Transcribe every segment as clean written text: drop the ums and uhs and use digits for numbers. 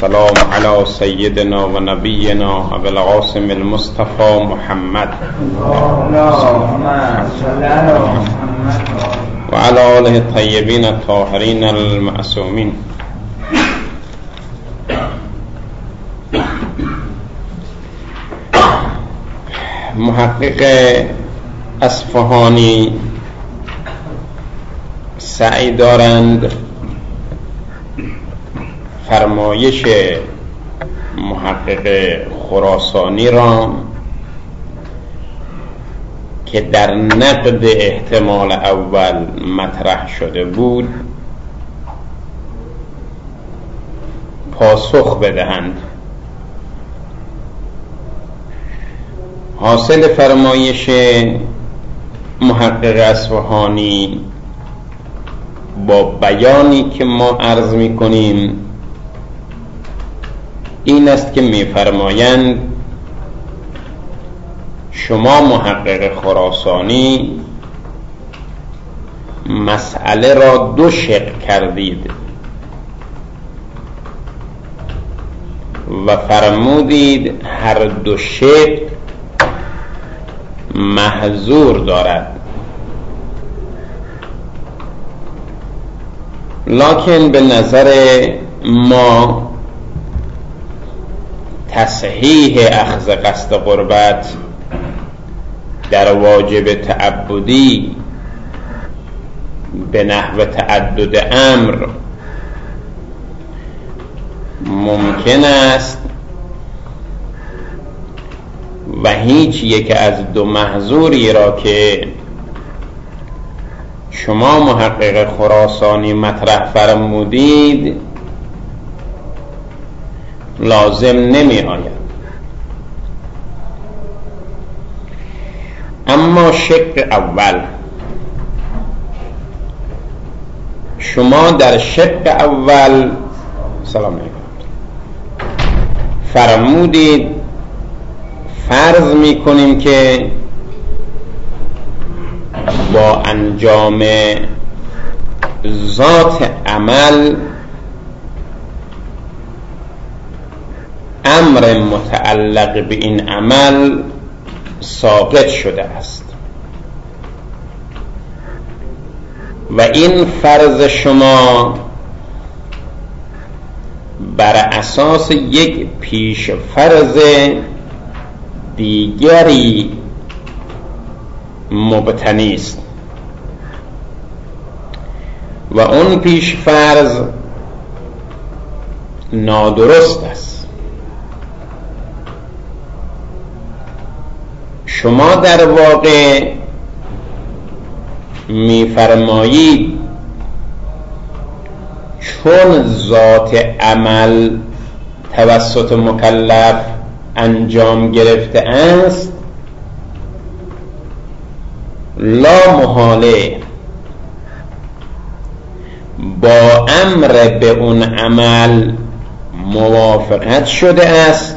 السلام على سيدنا و نبينا ابو القاسم المصطفى محمد و على آله الطيبين الطاهرين المعصومين. محقق اصفهانی سعی دارند فرمایش محقق خراسانی را که در نقد احتمال اول مطرح شده بود پاسخ بدهند. حاصل فرمایش محقق اصفهانی با بیانی که ما عرض می کنیم این است که می فرمایند شما محقق خراسانی مسئله را دو شق کردید و فرمودید هر دو شق محظور دارد، لکن به نظر ما تصحیح اخذ قصد قربت در واجب تعبدی به نحو تعدد امر ممکن است و هیچ یک از دو محظوری را که شما محقق خراسانی مطرح فرمودید لازم نمی آید. اما شق اول، شما در شق اول سلام علیکم فرمودید فرض می کنیم که با انجام ذات عمل امر متعلق به این عمل ساقط شده است و این فرض شما بر اساس یک پیش فرض دیگری مبتنی است و اون پیش فرض نادرست است. شما در واقع می‌فرمایید چون ذات عمل توسط مکلف انجام گرفته است لا محاله با امر به اون عمل موافقت شده است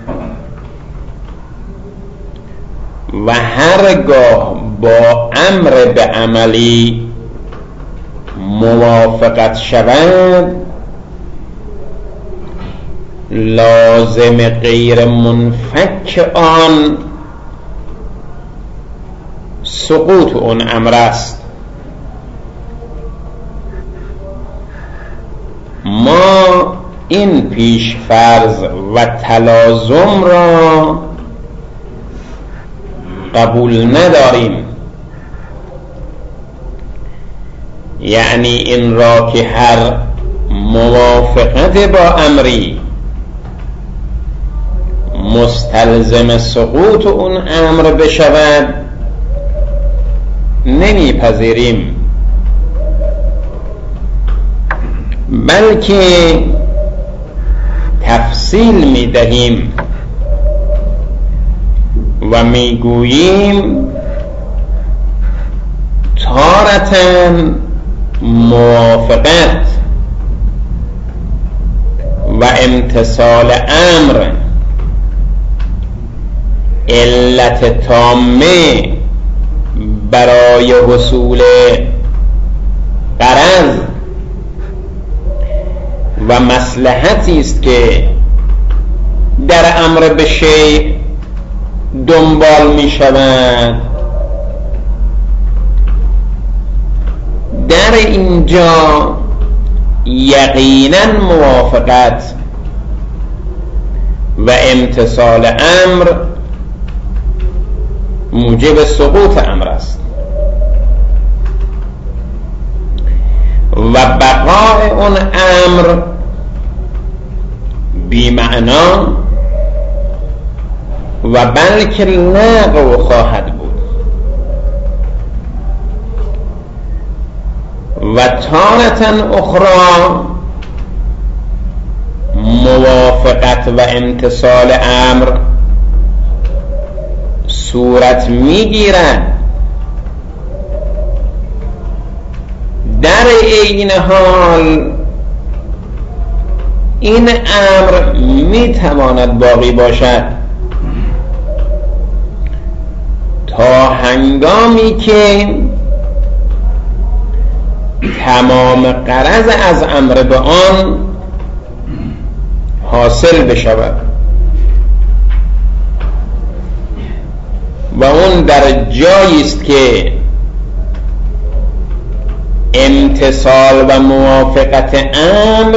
و هرگاه با امر به عملی موافقت شود لازم غیر منفک آن سقوط اون امر است. ما این پیش فرض و تلازم را قبول نداریم، یعنی این را که هر موافقت با امری مستلزم سقوط اون امر بشود نمیپذیریم، بلکه تفصیل میدهیم و میگوییم تارةً موافقت و امتثال امر علت تامه برای حصول غرض و و مصلحتی است که در امر به شیء دنبال می شود، در اینجا یقینا موافقت و امتثال امر موجب سقوط امر است و بقای اون امر بی معنا و بلکه لغو خواهد بود و تارة اخرى موافقت و امتثال امر صورت میگیرد در این حال این امر میتواند باقی باشد تا هنگامی که تمام غرض از امر به آن حاصل بشود و اون در جایی است که امتثال و موافقت امر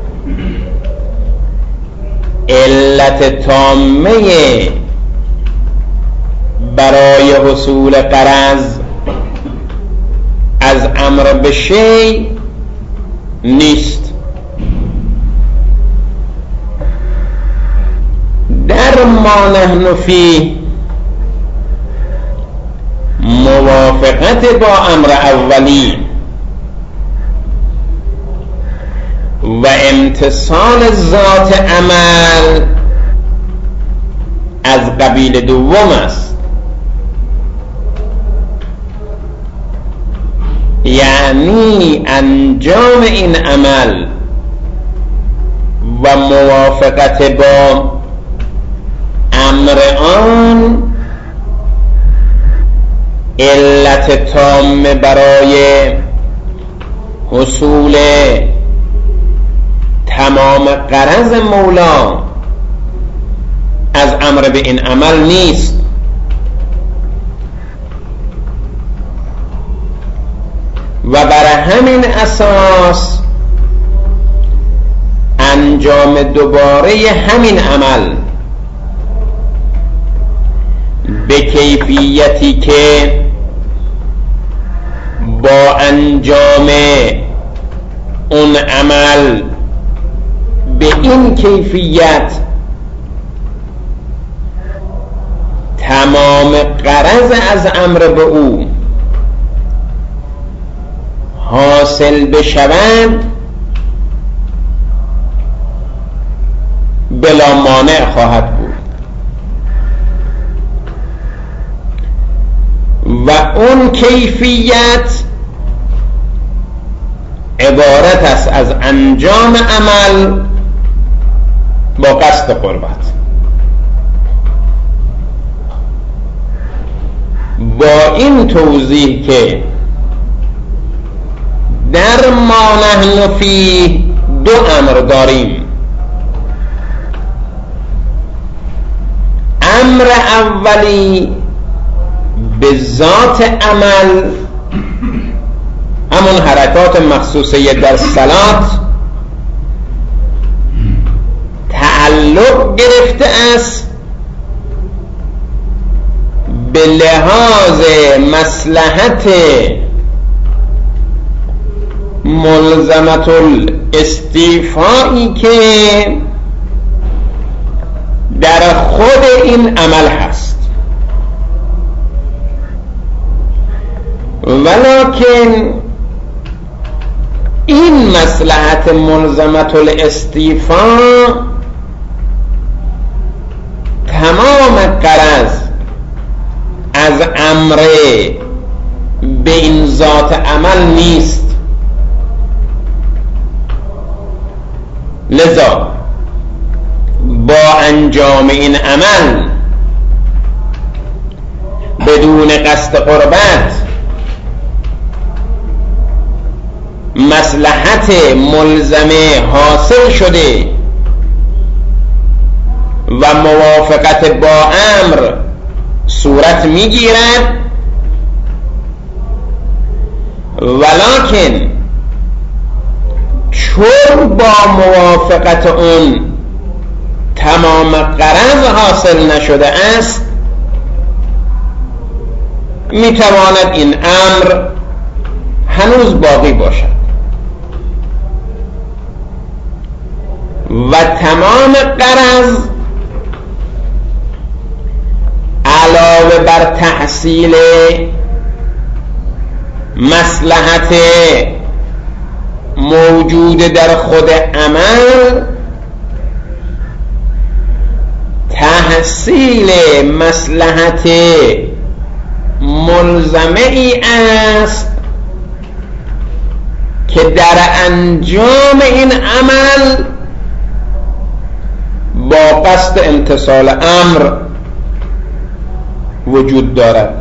علت تامه برای حصول غرض از امر به شیء نیست. در ما نحن فیه موافقت با امر اولی و امتثال ذات عمل از قبیل دوم است، یعنی انجام این عمل و موافقت با امر آن علت تامه برای حصول تمام غرض مولا از امر به این عمل نیست. و بر همین اساس انجام دوباره همین عمل به کیفیتی که با انجام اون عمل به این کیفیت تمام غرض از امر به او حاصل بشوند بلا مانع خواهد بود و اون کیفیت عبارت است از انجام عمل با قصد قربت. با این توضیح که در ما نحن فیه دو امر داریم، امر اولی به ذات عمل، همون حرکات مخصوصه در صلات تعلق گرفته است به لحاظ مصلحت ملزمت الاستیفایی که در خود این عمل هست، ولکن این مصلحت ملزمت الاستیفا تمام غرض از امر به این ذات عمل نیست. لذا با انجام این عمل بدون قصد قربت مصلحت ملزمه حاصل شده و موافقت با امر صورت میگیرد، ولکن چون با موافقت اون تمام غرض حاصل نشده است، میتواند این امر هنوز باقی باشد و تمام غرض علاوه بر تحصیل مصلحت موجود در خود عمل، تحصیل مصلحت ملزمه ای است که در انجام این عمل با قصد امتثال امر وجود دارد.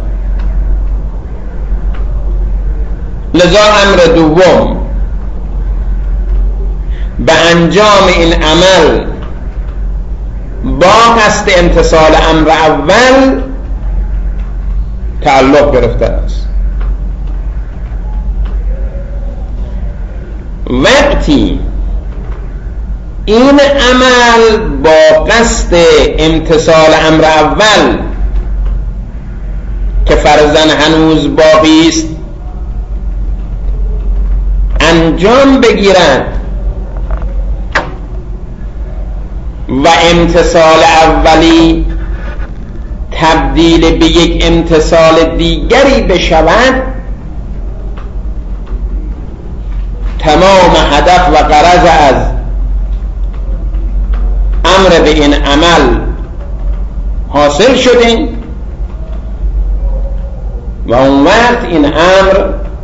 لذا امر دوم به انجام این عمل با قصد امتثال امر اول تعلق گرفته است. وقتی این عمل با قصد امتثال امر اول که فرضاً هنوز باقی است انجام بگیرد و امتثال اولی تبدیل به یک امتثال دیگری بشود، تمام هدف و غرض از امر به این عمل حاصل شده و اون وقت این امر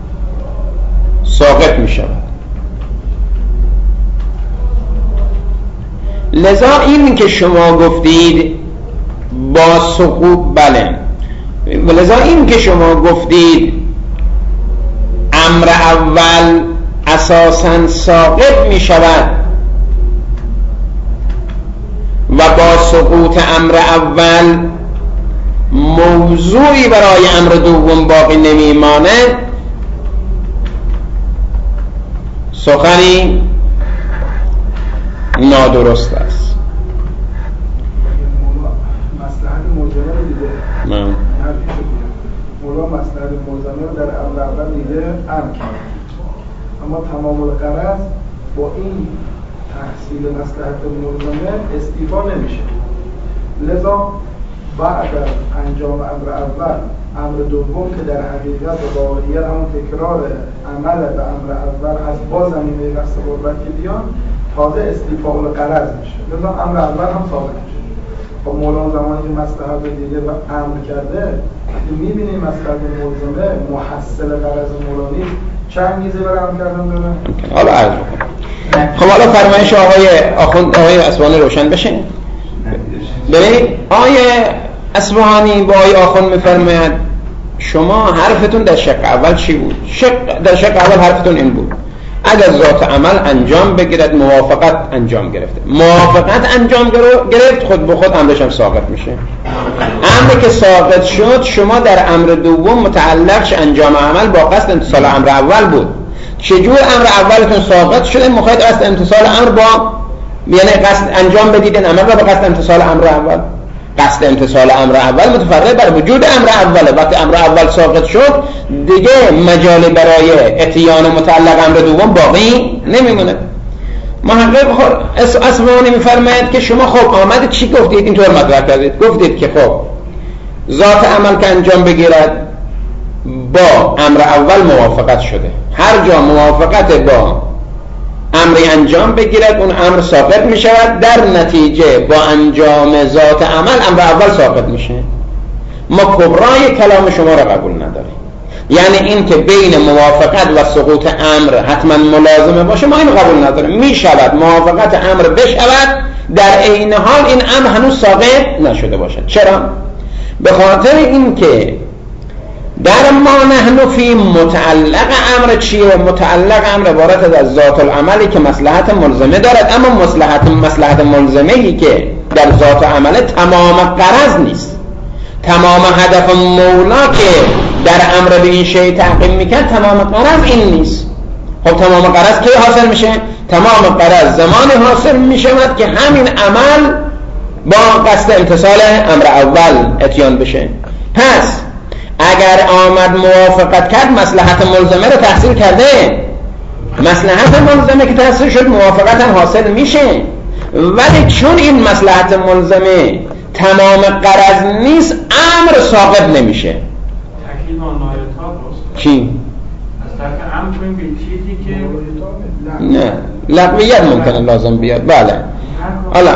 ساقط می شود. لذا این که شما گفتید با سقوط، بله، لذا این که شما گفتید امر اول اساساً ساقط می شود و با سقوط امر اول موضوعی برای امر دوم باقی نمی ماند، سخنی نادرست است. مصلحت ملزمه رو دیده، مولا مصلحت ملزمه رو در امر اول دیده امر کرد، اما تمام الغرض با این تحصیل مصلحت ملزمه استیفا نمیشه. لذا بعد از انجام امر اول، امر دوم که در حقیقت و واقعیت همون تکرار عمل به امر اول هست با زمینه قصد قربت که بیان، تازه استیفاء الغرض میشه. لذا امر اول هم ثابت میشه. خب مولانا زمانی که مصلحت دیگه و امر کرده، وقتی میبینیم مصلحت ملزمه محصل غرض مولانا چه انگیزه برای امر کردن داره؟ حالا عرض بکنم. خب حالا فرمایش آقای اصفهانی روشن بشه. ببینید آقای اصفهانی با آقای آخوند میفرماید شما حرفتون در شق اول چی بود؟ در شق اول حرفتون این بود اگر ذات عمل انجام بگیرد موافقت انجام گرفته، موافقت انجام گرفت خود به خود امرش هم ساقط میشه. امری که ساقط شد شما در امر دوم متعلقش انجام عمل با قصد امتصال امر اول بود. چجور امر اولتون ساقط شده؟ مخاطب قصد امتصال امر با، یعنی قصد انجام بدیدن عمل را با قصد امتصال امر اول. قصد امتصال امر اول متفرع بر وجود امر اوله. وقتی امر اول ساقط شد دیگه مجال برای اتیان متعلق امر دوم باقی نمیمونه. محقق اصفهانی میفرماید که شما خب آمد چی گفتید؟ اینطور مطرح کردید، گفتید که خب ذات عمل که انجام بگیرد با امر اول موافقت شده، هر جا موافقت با امری انجام بگیرد اون امر ساقط می شود، در نتیجه با انجام ذات عمل امر اول ساقط میشه. ما کبرای کلام شما را قبول نداریم، یعنی این که بین موافقت و سقوط امر حتما ملازمه باشه ما این قبول نداریم. می شود موافقت امر بشود در عین حال این امر هنوز ساقط نشده باشد. چرا؟ به خاطر این که در ما نحن فی متعلق امر چیه؟ متعلق امر عبارت از ذات العملی که مصلحت ملزمه دارد، اما مصلحت ملزمه‌ای که در ذات عمله تمام غرض نیست. تمام هدف مولا که در امر به این شیء تعقیب میکرد تمام غرض این نیست. خب تمام غرض کی حاصل میشه؟ تمام غرض زمان حاصل میشود که همین عمل با قصد امتثال امر اول اتیان بشه. پس اگر آمد موافقت کرد مصلحت ملزمه رو تحصیل کرده، مصلحت ملزمه که تحصیل شد موافقت هم حاصل میشه، ولی چون این مصلحت ملزمه تمام غرض نیست امر ساقط نمیشه. تکلیف آن نایتا درست کی؟ از طرف امر کنیم به چیزی که نه لغویت ممکنه لازم بیاد. بله حالا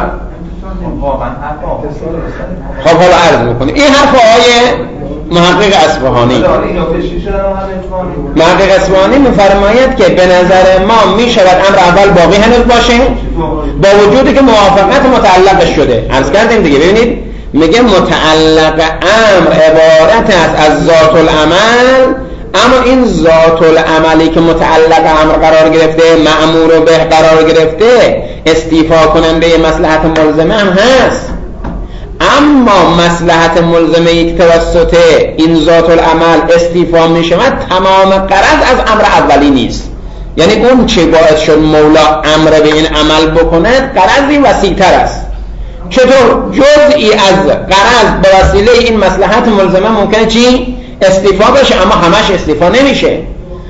خب حالا عرض میکنیم این حرف آقای محقق اصفهانی. محقق اصفهانی میفرماید که به نظر ما میشود امر اول باقی هنوز باشه با وجودی که موافقت متعلقش شده. عرض کردیم دیگه. ببینید میگه متعلق امر عبارت است از ذات العمل، اما این ذات العملی که متعلق امر قرار گرفته، مأمور به قرار گرفته، استیفا کننده مصلحت ملزمه هم هست. اما مصلحت ملزمه یک توسط این ذات العمل استیفا می شود تمام غرض از امر اولی نیست. یعنی اون چه باعث شد مولا امر به این عمل بکند غرضی وسیع‌تر است. چطور؟ جزئی از غرض به وسیله این مصلحت ملزمه ممکنه چی؟ استیفا بشه، اما همش استیفا نمیشه.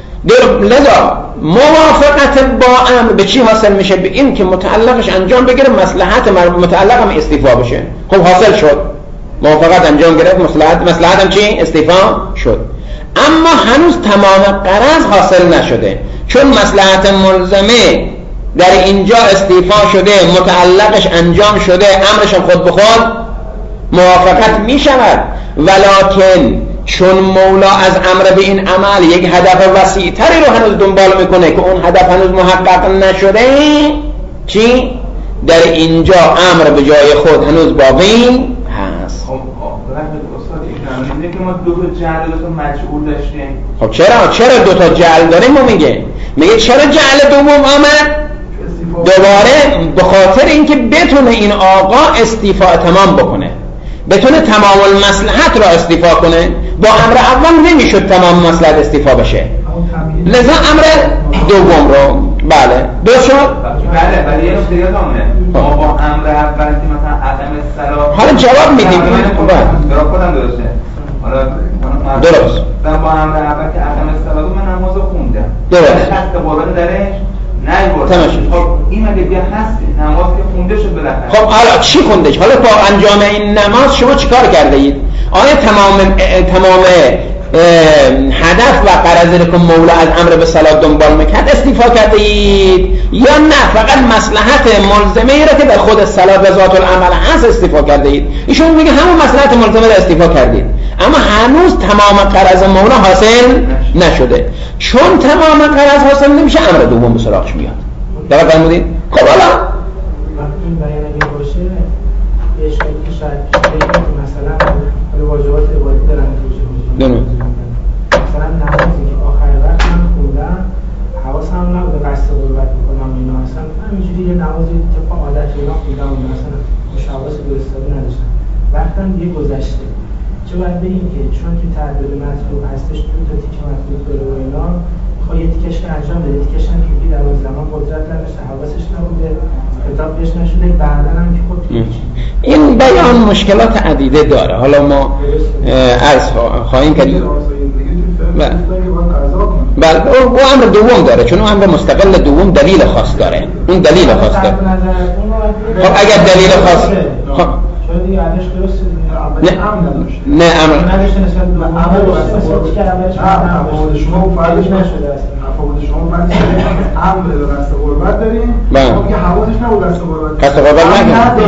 لذا موافقت با امر به چی حاصل میشه؟ به این که متعلقش انجام بگیره، مصلحت متعلق هم استیفا بشه. خب حاصل شد، موافقت انجام گرفت، مصلحت هم چی؟ استیفا شد. اما هنوز تمام غرض حاصل نشده، چون مصلحت ملزمه در اینجا استیفا شده، متعلقش انجام شده، امرش هم خود به خود موافقت میشود، ولکن چون مولا از امر به این عمل یک هدف وسیع‌تری رو هنوز دنبال میکنه که اون هدف هنوز محقق نشده، چی؟ در اینجا امر به جای خود هنوز باقی هست. خب اینه که ما دو تا جعل و مجعول داشتیم. خب چرا دو تا جعل داریم؟ ما میگه چرا جعل دوم آمد؟ دوباره به خاطر اینکه بتونه این آقا استیفا تمام بکنه، بتونه تمام المصلحت را استیفا کنه. با امر اول نمیشد تمام مصلحت استیفا بشه، لذا امر دوم رو بله درست شد. بله ولی یه نکته یادمه ما با امر اول که مثلا عدم الصلاة حالا جواب میدیم. برای خودم درسته. حالا درست. من با امر اول که عدم الصلاة من نمازو خوندم. درست. دست قربان درش نیوردم. خب این مگه بیا هست نماز که خونده شد بالاخره. خب حالا چی خوندش؟ حالا با انجام این نماز شما چیکار کرده اید؟ آیا تمام هدف و غرضی که مولا از امر به صلات دنبال میکرد استیفا کرده اید، یا نه فقط مصلحت ملزمه ای را که در خود صلات و ذات العمل هست استیفا کرده اید؟ ایشون میگه همون مصلحت ملزمه را استیفا کردید، اما هنوز تمام غرض مولا حاصل نشده. چون تمام غرض حاصل نمیشه امر دوم به سراغش میاد. درست فرمودید؟ خب حالا این بیان اگه باشه یه اشکالی که شاید بگیم که مثلا واجبات عبادی دارن مثلا نمازی که آخر وقت من خوندم حواسم نبود به قصد قربت بکنم اینا، اصلا همینجوری یه نمازی طبق عادت اینا خوندم و مثلا مشابهت درستابی نداشتم، وقتم دیگه گذشته. چه باید بگیم که چون که تعدد مطلوب هستش دو تا تیکه مطلوب داره و اینا، خب یه تیکش که انجام بده، تیکش هم که در اون زمان قدرت نداشته، حواسش نبوده، خطاب بهش نشده، بعداً هم که خب این بیان مشکلات عدیده داره. حالا ما عرض خواهیم کرد. بله او امر دوم داره، چون اون امر مستقل دوم دلیل خاص داره. اون دلیل خاص داره. خب اگر دلیل خاص خب نه امر شما فردش نشده است. شما بعد امر به قصد قربت داریم، میگه حواسش نبود قصد قربت. قصد قربت نداشت.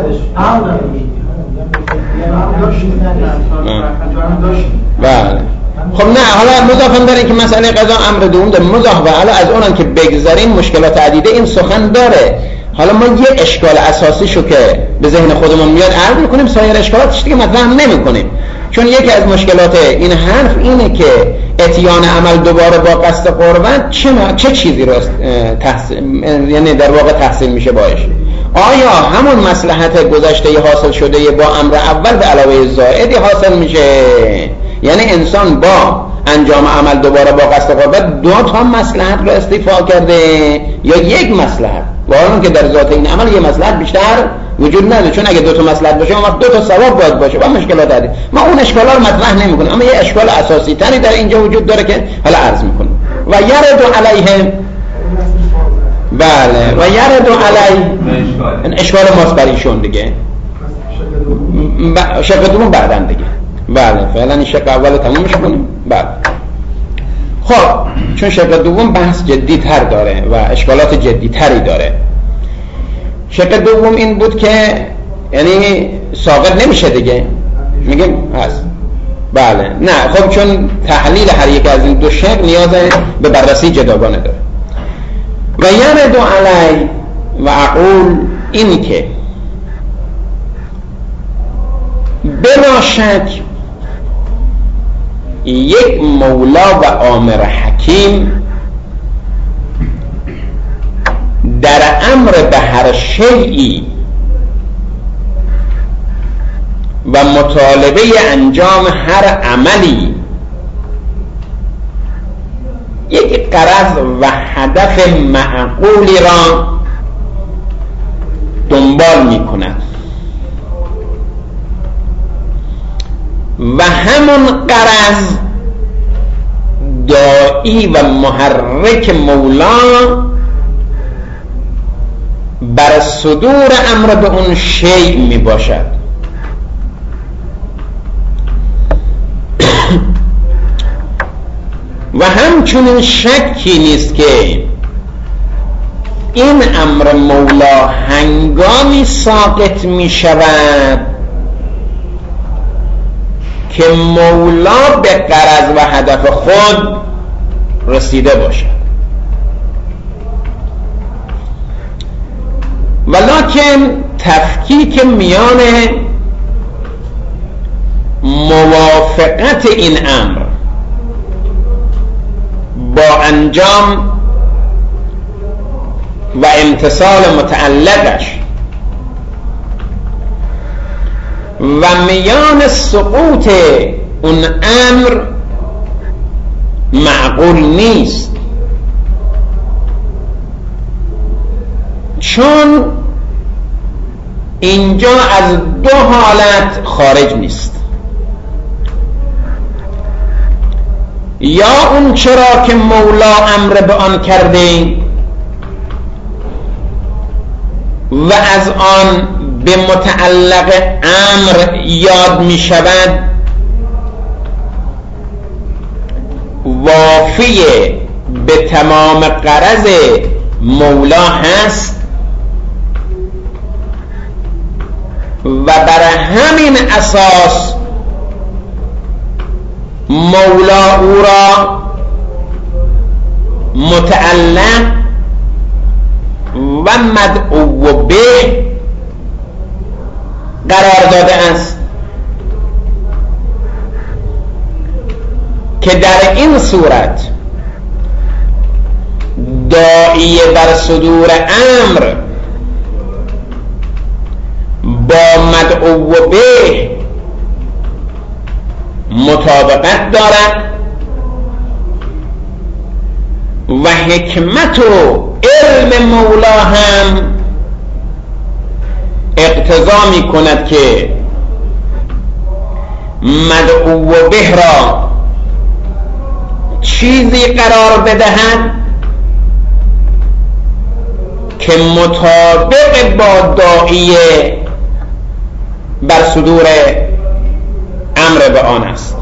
بله. خب نه حالا مضافم داره که مسئله قضا امر دوم داره، مضاف و حالا از اونم که بگذاریم مشکلات عدیده این سخن داره. حالا ما یه اشکال اساسیشو که به ذهن خودمون میاد عرض میکنیم، سایر اشکالاتش دیگه مطرح نمیکنیم، چون یکی از مشکلات این حرف اینه که اتیان عمل دوباره با قصد قربت چه چیزی رو یعنی در واقع تحصیل میشه باش. آیا همون مصلحت گذشته حاصل شده با امر اول به علاوه زائدی حاصل میشه؟ یعنی انسان با انجام عمل دوباره با قصد قربت 2 تا مصلحت رو استیفا کرده یا یک مصلحت؟ واقعا که در ذات این عمل یه مصلحت بیشتر وجود نداره، چون اگه 2 تا مصلحت باشه اون وقت 2 تا ثواب باید باشه و مشکلات داره. ما اون اشکالا رو مطرح نمی‌کنیم، اما یه اشکال اساسی تری در اینجا وجود داره که حالا عرض می‌کنم. و یرد علیهم، بله، و یرد علی اشکال ماست بر ایشون دیگه، شق دوم بعداً دیگه. بله، فعلا این شق اول تمومش کنیم. بله، خب چون شق دوم بحث جدی تر داره و اشکالات جدی تری داره. شق دوم این بود که یعنی ساقط نمیشه دیگه، میگیم هست. بله، نه خب چون تحلیل هر یک از این 2 شق نیاز به بررسی جداگانه داره. و یرد علی و اقول این که بلا شک یک مولا و آمر حکیم در امر به هر شیئی و مطالبه انجام هر عملی یک غرض و هدف معقولی را دنبال می کند و همون غرض داعی و محرک مولا بر صدور امر به اون شیء می باشد. و همچنین شکی نیست که این امر مولا هنگامی ساقط می شود که مولا به غرض و هدف خود رسیده باشد، ولکن تفکیک میان موافقت این امر با انجام و امتثال متعلقش و میان سقوط اون امر معقول نیست، چون اینجا از 2 حالت خارج نیست. یا اون چرا که مولا امر به آن کرده و از آن به متعلق امر یاد می شود وافی به تمام غرض مولا هست و بر همین اساس مولا او را متعلق و مدعو به قرار داده است که در این صورت داعی بر صدور امر با مدعو به مطابقت دارد و حکمت و علم مولا هم اقتضا می کند که مدعو به را چیزی قرار بدهد که مطابق با داعی بر صدور امر به آن است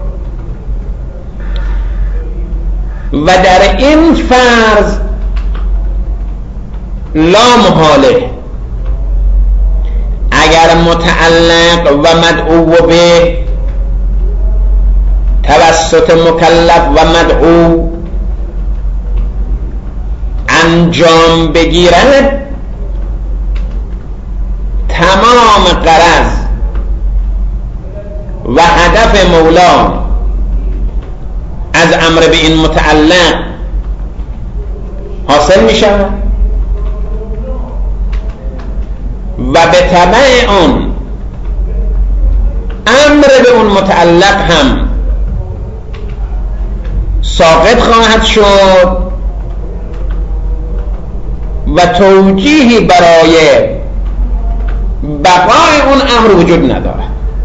و در این فرض لا محاله اگر متعلق و مدعو به توسط مکلف و مدعو انجام بگیرد تمام غرض و هدف مولا از امر به این متعلق حاصل می شود و به تبع اون امر به اون متعلق هم ساقط خواهد شد و توجیهی برای بقای اون امر وجود ندارد.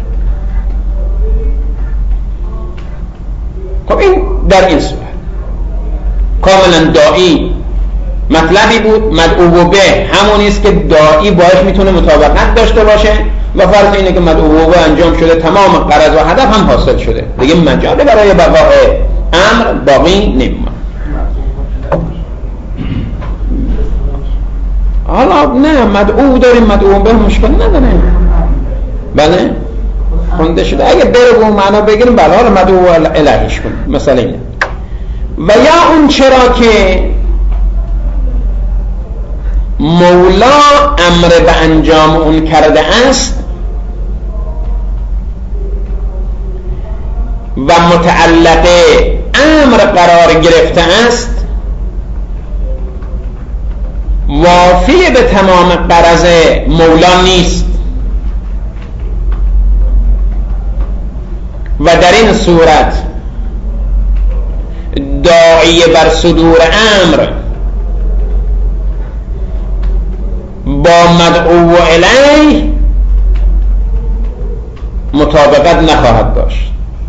خب این در این صورت کاملا داعی مطلبی بود مدعو به همونی است که داعی باش میتونه مطابقت داشته باشه و فرض اینه که مدعو به انجام شده، تمام غرض و هدف هم حاصل شده، دیگه مجال برای بقای امر باقی نمیمونه. حالا نه مدعو داریم مدعو به مشکل نداره، بله خونده شده، اگه بره به اون معنا بگیریم بله حالا مدعو الهیش کنیم مثلا اینه. و یا اون چرا که مولا امر به انجام اون کرده است و متعلق امر قرار گرفته است، وافی به تمام غرض مولا نیست و در این صورت داعی بر صدور امر با مدعو الیه مطابقت نخواهد داشت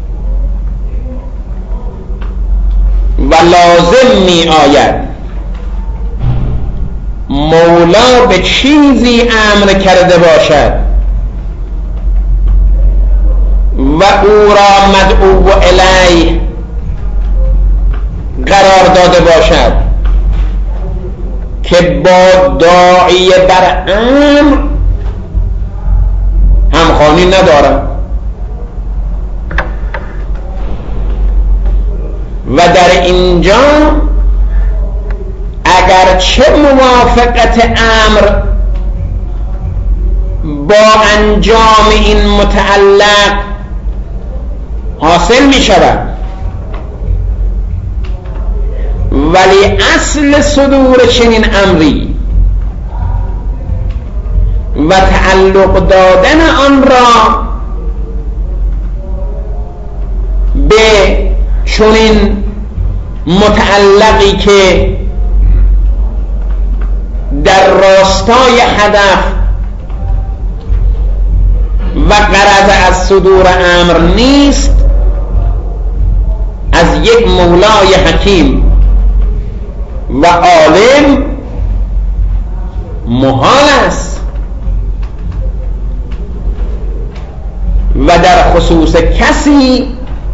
و لازم می آید مولا به چیزی امر کرده باشد و او را مدعو الیه قرار داده باشد که با داعی بر امر همخوانی ندارد و در اینجا اگرچه موافقت امر با انجام این متعلق حاصل می شود، ولی اصل صدور چنین امری و تعلق دادن آن را به چنین متعلقی که در راستای هدف و غرض از صدور امر نیست، از یک مولای حکیم و عالم محال است و در خصوص کسی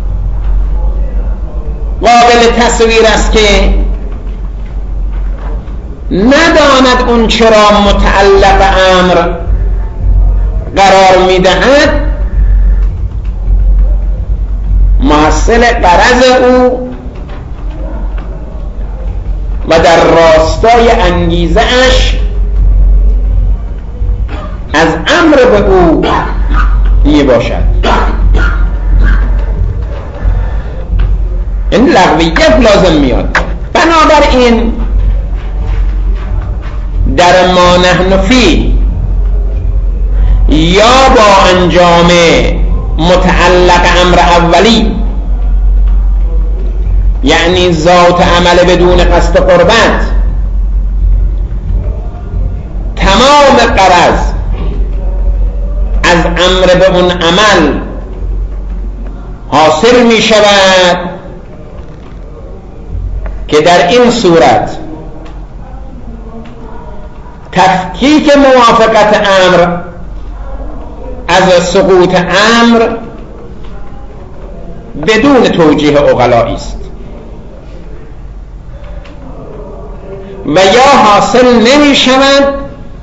قابل تصویر است که نداند اون چرا متعلق امر قرار میدهد محصل غرض او و در راستای انگیزه اش از امر به او دیگه باشد. این لغویت لازم میاد. بنابراین در ما نحن فی یا با انجام متعلق امر اولی، یعنی ذات عمل بدون قصد قربت، تمام غرض از امر به اون عمل حاصل می شود که در این صورت تفکیک موافقت امر از سقوط امر بدون توجیه عقلایی است و یا حاصل نمی شود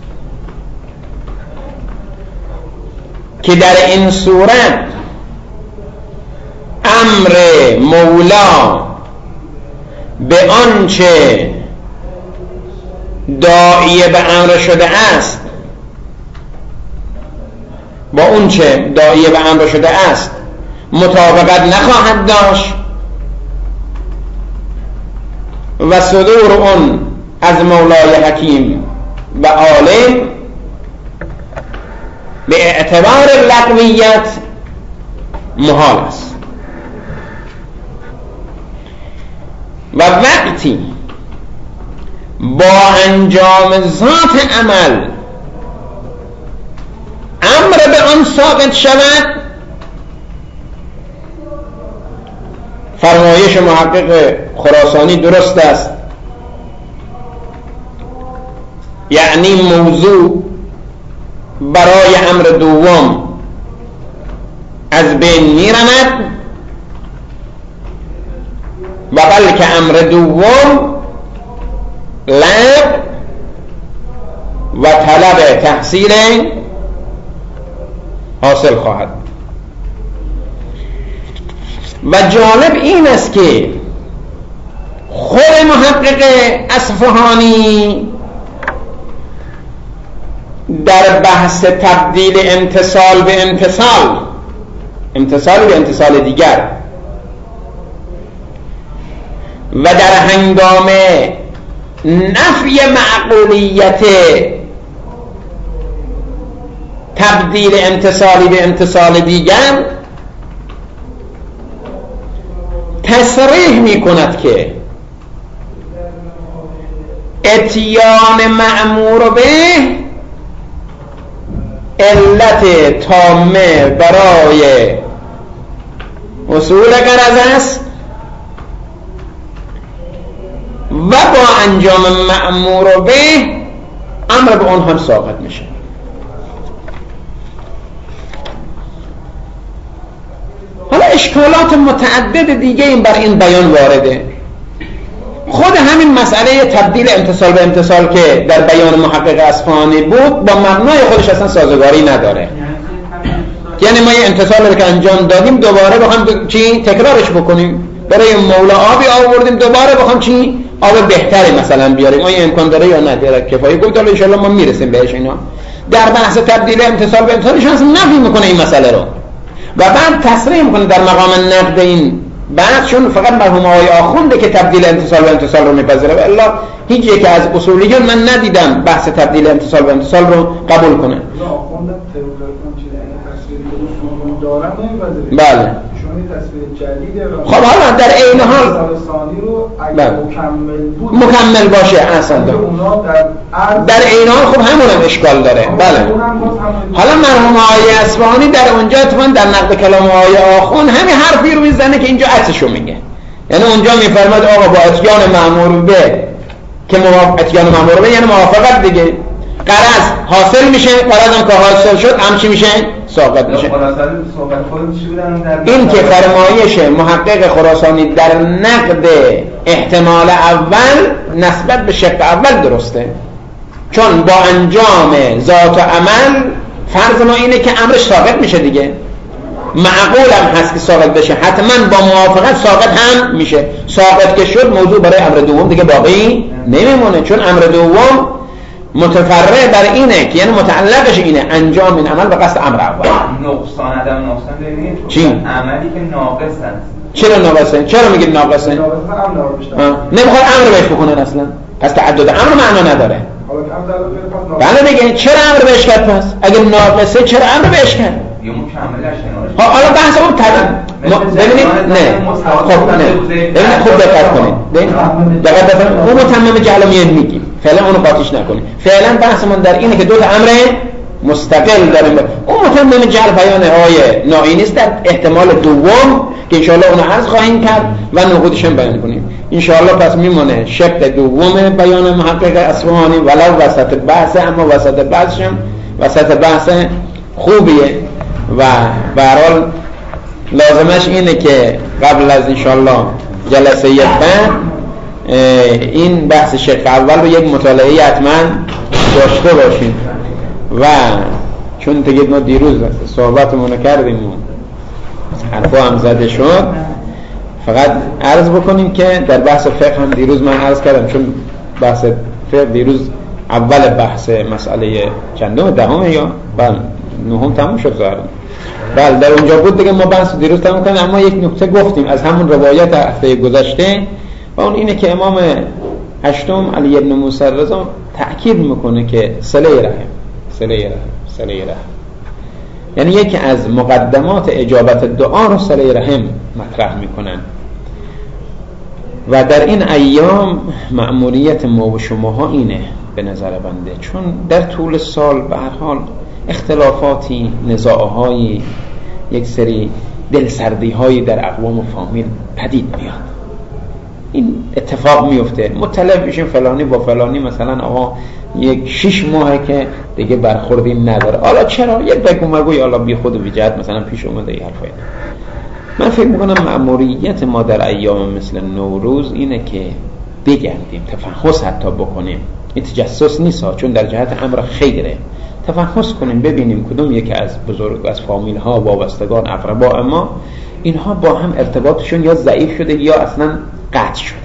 که در این صورت امر مولا به آنچه داعی به امر شده است با اون چه داعیه به امر شده است مطابقت نخواهد داشت و صدور اون از مولای حکیم و عالم به اعتبار لغویت محال است. و وقتی با انجام ذات عمل امر به آن ثابت شود، فرمایش محقق خراسانی درست است، یعنی موضوع برای امر دوم از بین میرمد و بلکه امر دوم لغو و طلب تحصیل حاصل خواهد. و جالب این است که خود محقق اصفهانی در بحث تبدیل امتصال به امتصال دیگر و در هنگام نفی معقولیت تبدیل امتصالی به امتصال دیگر تصریح می کند که اتیان مأمور به علت تامه برای حصول غرض است و با انجام مأمور به امر به اون هم ساقط میشه. حالا اشکالات متعدد دیگه این بر این بیان وارده. خود همین مسئله تبدیل امتصال به امتصال که در بیان محقق اصفهانی بود با مبنای خودش اصلا سازگاری نداره. یعنی ما یه امتصال رو که انجام دادیم دوباره بخوام چی تکرارش بکنیم، برای مولا آبی آوردیم دوباره بخوام چی آب بهتری مثلا بیاریم، آیا امکان داره یا نداره؟ کفایه گفت ان شاء الله ما میرسیم بهش. اینا در بحث تبدیل امتصال به امتصالش اصلا نفی میکنه این مسئله رو و بعد تصریح میکنه در مقام نقد این بحث، چون فقط مرحوم آقای آخونده که تبدیل امتصال به امتصال رو میپذیره و الا هیچ یک از اصولیون من ندیدم بحث تبدیل امتصال به امتصال رو قبول کنه. بله. خب حالا در این حال مکمل باشه اصلا در این حال خب همون هم اشکال داره. بله. حالا مرحوم آقای اصفهانی در اونجا اتفاقا در نقد کلام آقای آخون همین حرفی رو میزنه که اینجا عکسشو میگه. یعنی اونجا میفرماد آقا با اتیان مأمور به که اتیان مأمور به یعنی موافقت دیگه غرض حاصل میشه، غرض هم که حاصل شد هم چی میشه؟ ساقط میشه. این که فرمایش محقق خراسانی در نقد احتمال اول نسبت به شق اول درسته، چون با انجام ذات و عمل فرض ما اینه که امرش ساقط میشه دیگه، معقول هم هست که ساقط بشه، حتما با موافقت ساقط هم میشه. ساقط که شد موضوع برای امر دوم دیگه باقی نمیمونه، چون امر دوم متفرع بر اینه که یعنی متعلقش اینه انجام این عمل به قصد امر اول. نقصان عدم نقصان ببینید چی؟ عملی که ناقص است. چرا ناقصه؟ چرا میگید ناقصه؟ نمیخواد امر بهش بکنن اصلا، پس تعدد امر معنا نداره. بله دیگه چرا امر بهش کرد؟ پس اگه ناقصه چرا امر بهش کرد؟ یه مکملش کنار. حالا بحث اون ببینید نه خب نه ببینید خوب دقت کنید دقت بفرمایید اون متمم جهل میگیم فعلا اونو قاطیش نکنید. فعلا بحثمون در اینه که دو تا امر مستقل داریم. اون متمم جهل بیان آیه نائی نیست در احتمال دوم که انشاءالله اونو عرض خواهیم کرد و نقودش هم بیان کنیم انشاءالله. پس میمونه شق دوم بیان محقق اصفهانی ولو وسط بحث، اما وسط بحثش هم وسط بحث خوبیه و به هر حال لازمش اینه که قبل از انشاءالله جلسه بعد این بحث شق اول رو یک مطالعه حتما داشته باشیم و چون دیگه ما دیروز صحبتمون کردیم و حرفا هم زده شد، فقط عرض بکنیم که در بحث فقه هم دیروز من عرض کردم، چون بحث فقه دیروز اول بحث مسئله چندم دهم یا 9 تموم شد ظاهرا. بله در اونجا بود دیگه، ما بحث دیروز تموم کردیم. اما یک نکته گفتیم از همون روایت هفته گذشته و اون اینه که امام هشتم علی ابن موسی رضا تأکید میکنه که صله رحم یعنی یکی از مقدمات اجابت دعا رو صله رحم مطرح میکنن و در این ایام مأموریت ما و شماها اینه به نظر بنده، چون در طول سال به هر حال اختلافاتی، نزاعهایی، یک سری دلسردی‌هایی در اقوام و فامیل پدید میاد. این اتفاق میفته، مطلع میشیم فلانی با فلانی مثلا آقا یک 6 ماهه که دیگه برخوردی نداره. حالا چرا؟ یک بگو مگوی حالا بی خود و بی جهت مثلا پیش اومده این حرفایی. من فکر میکنم مأموریت ما در ایام مثل نوروز اینه که بگردیم، تفحص حتی بکنیم. این تجسس نیست چون در جهت امر خیره. تفحص کنیم ببینیم کدوم یکی از بزرگ از فامیل ها، وابستگان، اقربا ما اینها با هم ارتباطشون یا ضعیف شده یا اصلا قطع شده.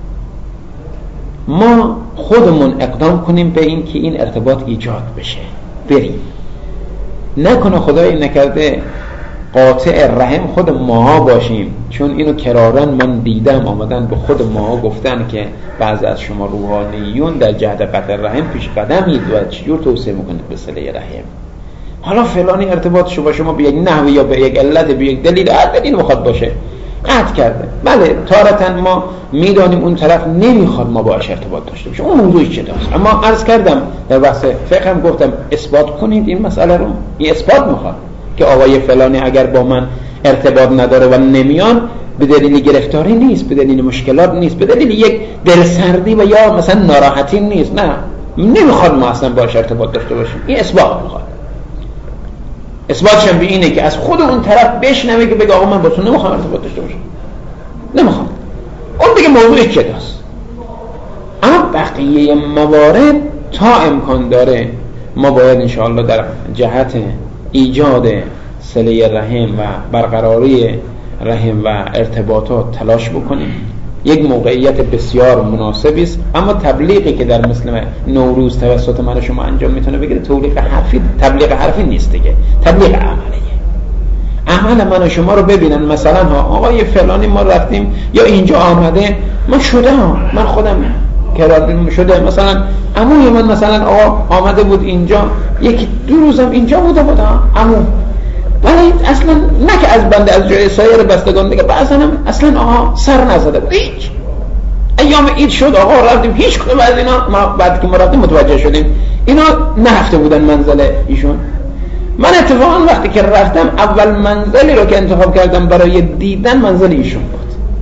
ما خودمون اقدام کنیم به این که این ارتباط ایجاد بشه، بریم. نکنه خدای نکرده قاطع رحم خود ماها باشیم، چون اینو کرارن من دیدم آمدن به خود ماها گفتن که بعضی از شما روحانیون در جهت قطع رحم پیش قدمید و چجور توصیه میکنید به صله رحم. حالا فلانی ارتباطشو با شما به یک نحوی یا به یک علت، به یک دلیل، هر دلیل بخواد باشه قطع کرده. بله تارتاً ما میدانیم اون طرف نمیخواد ما باهاش ارتباط داشته باشیم، اون موضوعی چه داست. اما عرض کردم در بحث فقه هم گفتم اثبات کنید این مسئله رو. این اثبات میخواد که آقای فلانی اگر با من ارتباط نداره و نمیان به دلیل گرفتاری نیست، به دلیل مشکلات نیست، به دلیل یک دلسردی و یا مثلا ناراحتی نیست، نه نمیخواد ما اصلا باهاش ارتباط داشته باشیم. این اثبات میخواد. اثباتش هم به اینه که از خود اون طرف بشنوه که بگه آقا من با تو نمیخوام ارتباط داشته باشم، نمیخوام. اون دیگه موضوعی چه داست. اما بقیه موارد تا امکان داره ما باید انشاءالله در جهت ایجاد صله رحم و برقراری رحم و ارتباطات تلاش بکنیم. یک موقعیت بسیار مناسبی است. اما تبلیغی که در مثل نوروز توسط من و شما انجام میتونه بگیره تبلیغ حرفی نیست دیگه، تبلیغ عملیه. عمل من و شما رو ببینن، مثلا ها آقای فلانی ما رفتیم یا اینجا آمده، من شده من خودم کردم شده، مثلا عموی من مثلا آقا آمده بود اینجا، یکی 2 روزم اینجا بوده عمو، ولی اصلا نه که از بنده از جای سایر بستگان دیگه بعضا هم اصلا آقا سر نزده بود. هیچ ایام عید شد آقا رفتیم، هیچ کدوم از اینا ما بعد که ما رفتیم متوجه شدیم اینا نرفته بودن منزل ایشون. من اتفاقا وقتی که رفتم اول منزلی رو که انتخاب کردم برای دیدن منزل ایشون بود.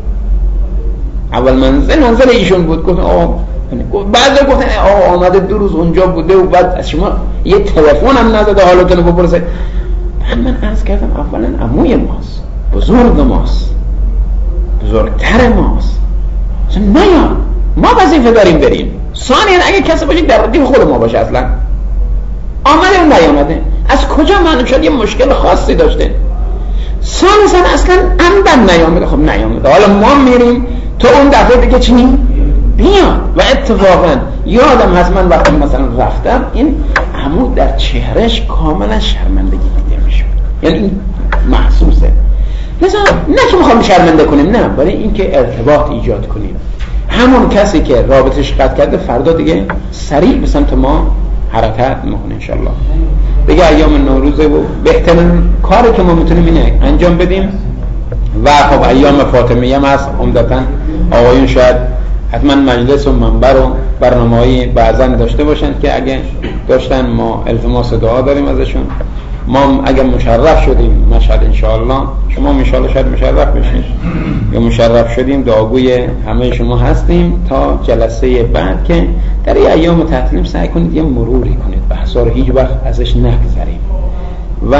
اول منزل ایشون بود. گفتم آقا بعد گفتن آقا آمده 2 روز اونجا بوده و بعد از شما یه تلفن هم نزده حالتون رو بپرسه. من عرض کردم اولا عموی ماست، بزرگ ماست، بزرگتر ماست، نه ما وظیفه داریم بریم. ثانیاً اگه کسی باشه در ردیف خود ما باشه، اصلا آمده و نیامده از کجا معلوم شد یه مشکل خاصی داشته. ثالثاً اصلا عمدن نیامده، خب نیامده حالا ما میریم تو اون دفعه دیگه چی بیاد. و اتفاقاً یادم هست من وقتی مثلا رفتم این عمو در چهرهش کاملا شرمندگی دیده میشد، یعنی این محسوسه. لذا نه که میخوام شرمنده کنیم، نه، برای اینکه ارتباط ایجاد کنیم. همون کسی که رابطش قطع کرده فردا دیگه سریع به سمت ما حرکت میکنه انشالله. دیگه ایام نوروزه و بهترین کاری که ما میتونیم اینه انجام بدیم. و خب ایام فاطمیه هم هست، عمدتاً آقایون شاید حتما مجلس و منبر و برنامه‌ای بعضا داشته باشند که اگه داشتن ما التماس دعا داریم ازشون. ما اگر مشرف شدیم مشهد انشاءالله، شما انشاءالله شاید مشرف بشین یا مشرف شدیم، دعاگوی همه شما هستیم تا جلسه بعد که در این ایام تعطیل سعی کنید یه مروری کنید، بحثا رو هیچ وقت ازش نگذریم. و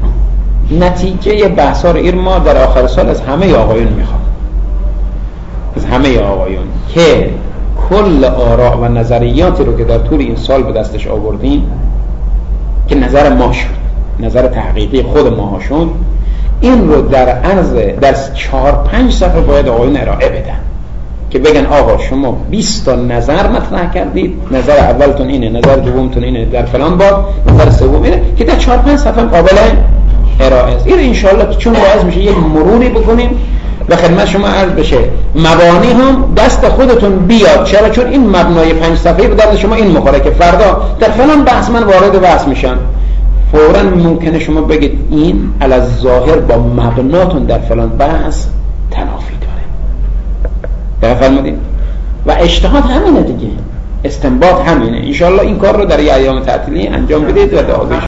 نتیجه بحثا رو ما در آخر سال از همه آقایون میخوام، از همه آقایون که کل آراء و نظریاتی رو که در طول این سال به دستش آوردیم که نظر ما شد، نظر تحقیقی خود ما شد، این رو در 4-5 صفحه باید آقایون ارائه بدن. که بگن آقا شما 20 تا نظر مطرح کردید، نظر اولتون اینه، نظر دومتون اینه، در فلان باب نظر سوم اینه، که در 4-5 صفحه قابل ارائه است. این انشاءالله چون باعث میشه یک مرونی بکنیم و خدمت شما عرض بشه مبانی هم دست خودتون بیاد. چرا؟ چون این مبنای 5 صفحه‌ای به درد شما این میخوره که فردا در فلان بحث من وارد بحث میشن، فوراً ممکنه شما بگید این علی الظاهر با مبناتون در فلان بحث تنافی داره. بفرمایید. و اجتهاد همینه دیگه، استنباط همینه. انشاءالله این کار رو در ایام تعطیلی انجام بدید و دعا